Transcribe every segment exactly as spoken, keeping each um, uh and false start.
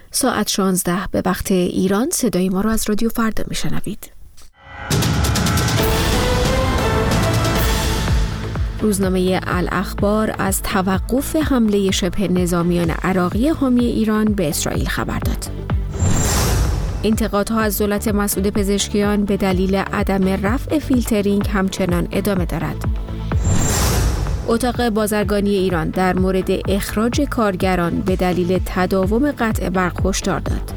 ساعت شانزده به وقت ایران. صدای ما را از رادیو فردا میشنوید. روزنامه الاخبار از توقف حمله شبه نظامیان عراقی حامی ایران به اسرائیل خبر داد. انتقادها از دولت مسعود پزشکیان به دلیل عدم رفع فیلترینگ همچنان ادامه دارد. اتاق بازرگانی ایران در مورد اخراج کارگران به دلیل تداوم قطع برق هشدار داد.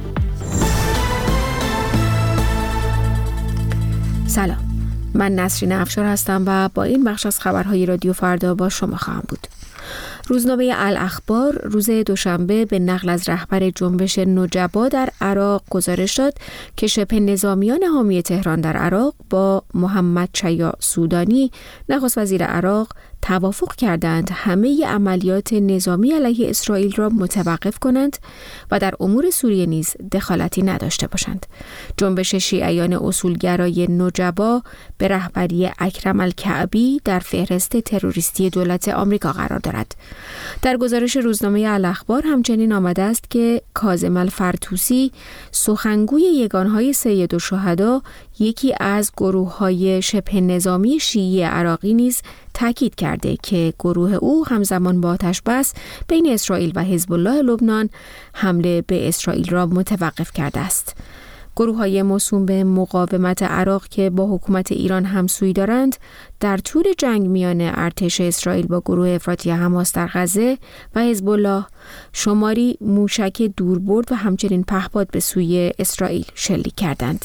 سلام، من نسرین افشار هستم و با این بخش از خبرهای رادیو فردا با شما خواهم بود. روزنامه الاخبار روز دوشنبه به نقل از رهبر جنبش نجبا در عراق گزارش داد که شبه نظامیان حامی تهران در عراق با محمد شیاع سودانی نخست وزیر عراق توافق کردند همه عملیات نظامی علیه اسرائیل را متوقف کنند و در امور سوریه نیز دخالتی نداشته باشند. جنبش شیعیان اصولگرای نجبا به رهبری اکرم الکعبی در فهرست تروریستی دولت آمریکا قرار دارد. در گزارش روزنامه الاخبار همچنین آمده است که کاظم الفرتوسی سخنگوی یگانهای سید الشهدا یکی از گروه‌های شبه نظامی شیعی عراقی نیز تاکید کرده که گروه او همزمان با آتش‌بس بین اسرائیل و حزب الله لبنان حمله به اسرائیل را متوقف کرده است. گروه‌های موسوم به مقاومت عراق که با حکومت ایران همسویی دارند در طول جنگ میان ارتش اسرائیل با گروه افراطی حماس در غزه و حزب الله شماری موشک دوربرد و همچنین پهپاد به سوی اسرائیل شلیک کردند.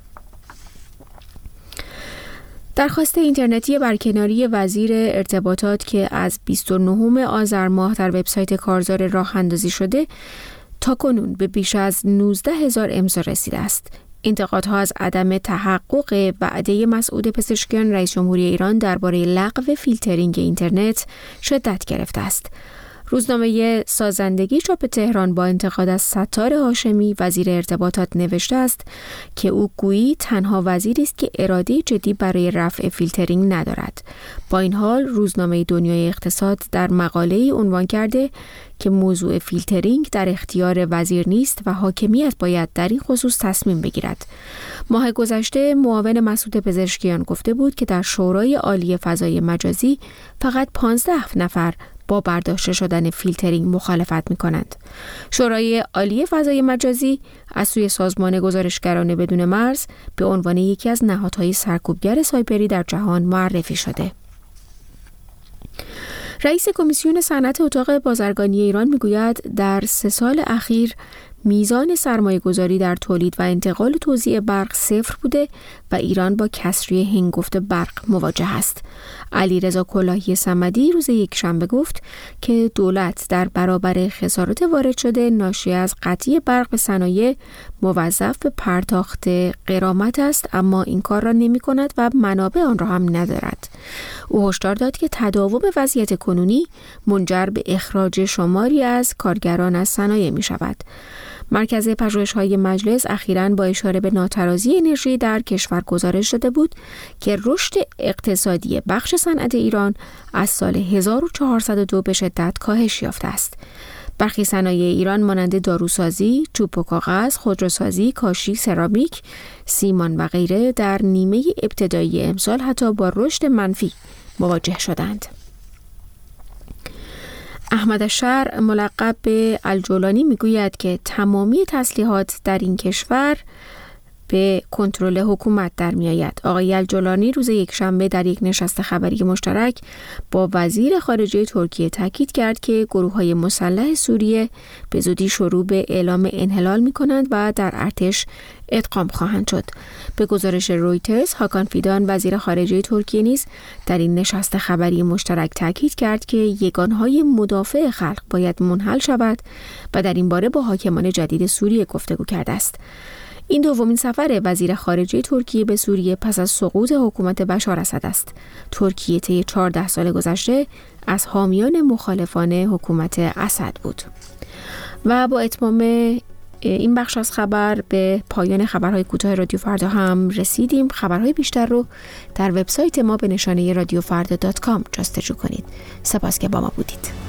درخواست اینترنتی برکناری وزیر ارتباطات که از بیست و نهم آذر ماه در وبسایت کارزار راه اندازی شده تاکنون به بیش از نوزده هزار امضا رسیده است. انتقادها از عدم تحقق وعده مسعود پزشکیان رئیس جمهوری ایران درباره لغو فیلترینگ اینترنت شدت گرفته است. روزنامه سازندگی چاپ تهران با انتقاد از ستار هاشمی وزیر ارتباطات نوشته است که او گویی تنها وزیری است که اراده جدی برای رفع فیلترینگ ندارد. با این حال روزنامه دنیای اقتصاد در مقاله‌ای عنوان کرده که موضوع فیلترینگ در اختیار وزیر نیست و حاکمیت باید در این خصوص تصمیم بگیرد. ماه گذشته معاون مسعود پزشکیان گفته بود که در شورای عالی فضای مجازی فقط پانزده نفر با برداشته شدن فیلترینگ مخالفت می کنند. شورای عالی فضای مجازی از سوی سازمان گزارشگران بدون مرز به عنوان یکی از نهادهای سرکوبگر سایبری در جهان معرفی شده. رئیس کمیسیون صنعت اتاق بازرگانی ایران میگوید در سه سال اخیر میزان سرمایه گذاری در تولید و انتقال و توزیع برق صفر بوده و ایران با کسری هنگفت برق مواجه است. علیرضا کلاهی صمدی روز یکشنبه گفت که دولت در برابر خسارات وارد شده ناشی از قطعی برق به صنایع موظف به پرداخت غرامت است، اما این کار را نمی کند و منابع آن را هم ندارد. او هشدار داد که تداوم وضعیت کنونی منجر به اخراج شماری از کارگران از صنایع می شود. مرکز پژوهش‌های مجلس اخیراً با اشاره به ناترازی انرژی در کشور گزارش داده بود که رشد اقتصادی بخش صنعت ایران از سال هزار و چهارصد و دو به شدت کاهش یافته است. برخی صنایع ایران مانند داروسازی، چوب و کاغذ، خودروسازی، کاشی، سرامیک، سیمان و غیره در نیمه ابتدایی امسال حتی با رشد منفی مواجه شدند. احمد الشرع ملقب به الجولانی میگوید که تمامی تسلیحات در این کشور به کنترل حکومت در می آید. آقای الجولانی روز یکشنبه در یک نشست خبری مشترک با وزیر خارجه ترکیه تاکید کرد که گروه‌های مسلح سوریه به زودی شروع به اعلام انحلال می کنند و در ارتش ادغام خواهند شد. به گزارش رویترز، هاکان فیدان وزیر خارجه ترکیه نیز در این نشست خبری مشترک تاکید کرد که یگانهای مدافع خلق باید منحل شود و در این باره با حاکمان جدید سوریه گفتگو کرده است. این دومین سفر وزیر خارجه ترکیه به سوریه پس از سقوط حکومت بشار اسد است. ترکیه طی چهارده سال گذشته از حامیان مخالفان حکومت اسد بود. و با اتمام این بخش از خبر به پایان خبرهای کوتاه رادیو فردا هم رسیدیم. خبرهای بیشتر رو در وبسایت ما به نشانه رادیو فردا دات کام جستجو کنید. سپاس که با ما بودید.